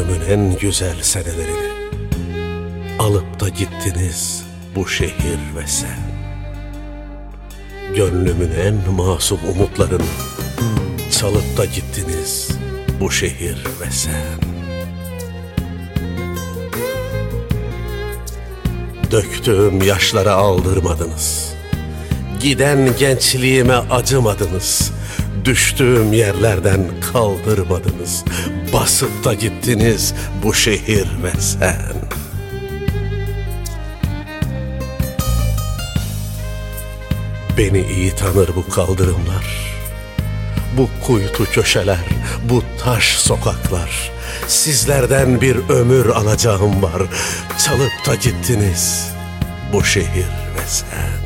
Ömrümün en güzel senelerini alıp da gittiniz bu şehir ve sen. Gönlümün en masum umutlarını çalıp da gittiniz bu şehir ve sen. Döktüğüm yaşlara aldırmadınız, giden gençliğime acımadınız, düştüğüm yerlerden kaldırmadınız, basıp da gittiniz bu şehir ve sen. Beni iyi tanır bu kaldırımlar, bu kuytu köşeler, bu taş sokaklar. Sizlerden bir ömür alacağım var, çalıp da gittiniz bu şehir ve sen.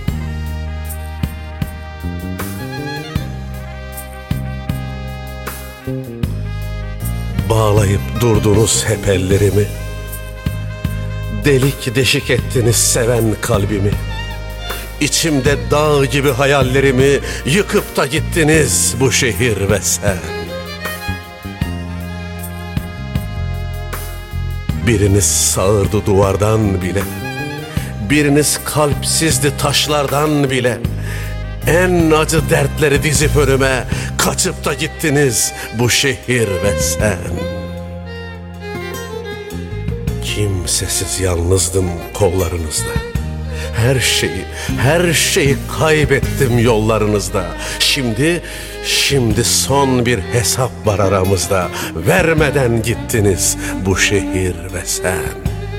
Bağlayıp durdunuz hep ellerimi, delik deşik ettiniz seven kalbimi. İçimde dağ gibi hayallerimi yıkıp da gittiniz bu şehir ve sen. Biriniz sağırdı duvardan bile, biriniz kalpsizdi taşlardan bile. En acı dertleri dizip önüme kaçıp da gittiniz bu şehir ve sen. Kimsesiz yalnızdım kollarınızda. Her şeyi kaybettim yollarınızda. Şimdi son bir hesap var aramızda. Vermeden gittiniz bu şehir ve sen.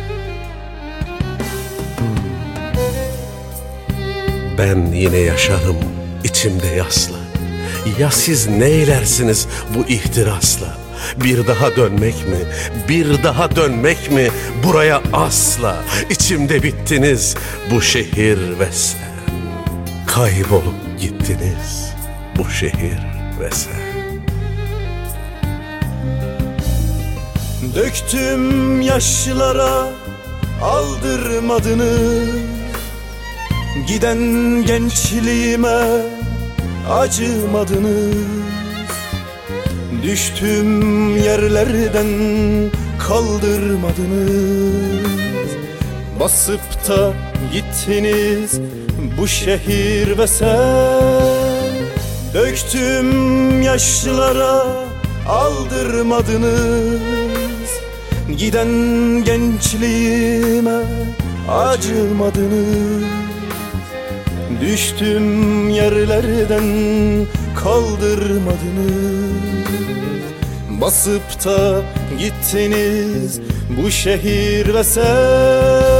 Ben yine yaşarım içimde yasla. Ya siz neylersiniz bu ihtirasla? Bir daha dönmek mi? Bir daha dönmek mi? Buraya asla. İçimde bittiniz bu şehir ve sen. Kaybolup gittiniz bu şehir ve sen. Döktüm yaşlara aldırmadınız, giden gençliğime acımadınız. Düştüm yerlerden kaldırmadınız, basıp da gittiniz bu şehir ve sen. Döktüm yaşlara aldırmadınız, giden gençliğime acımadınız. Düştüm yerlerden kaldırmadınız, basıp da gittiniz bu şehir ve sen.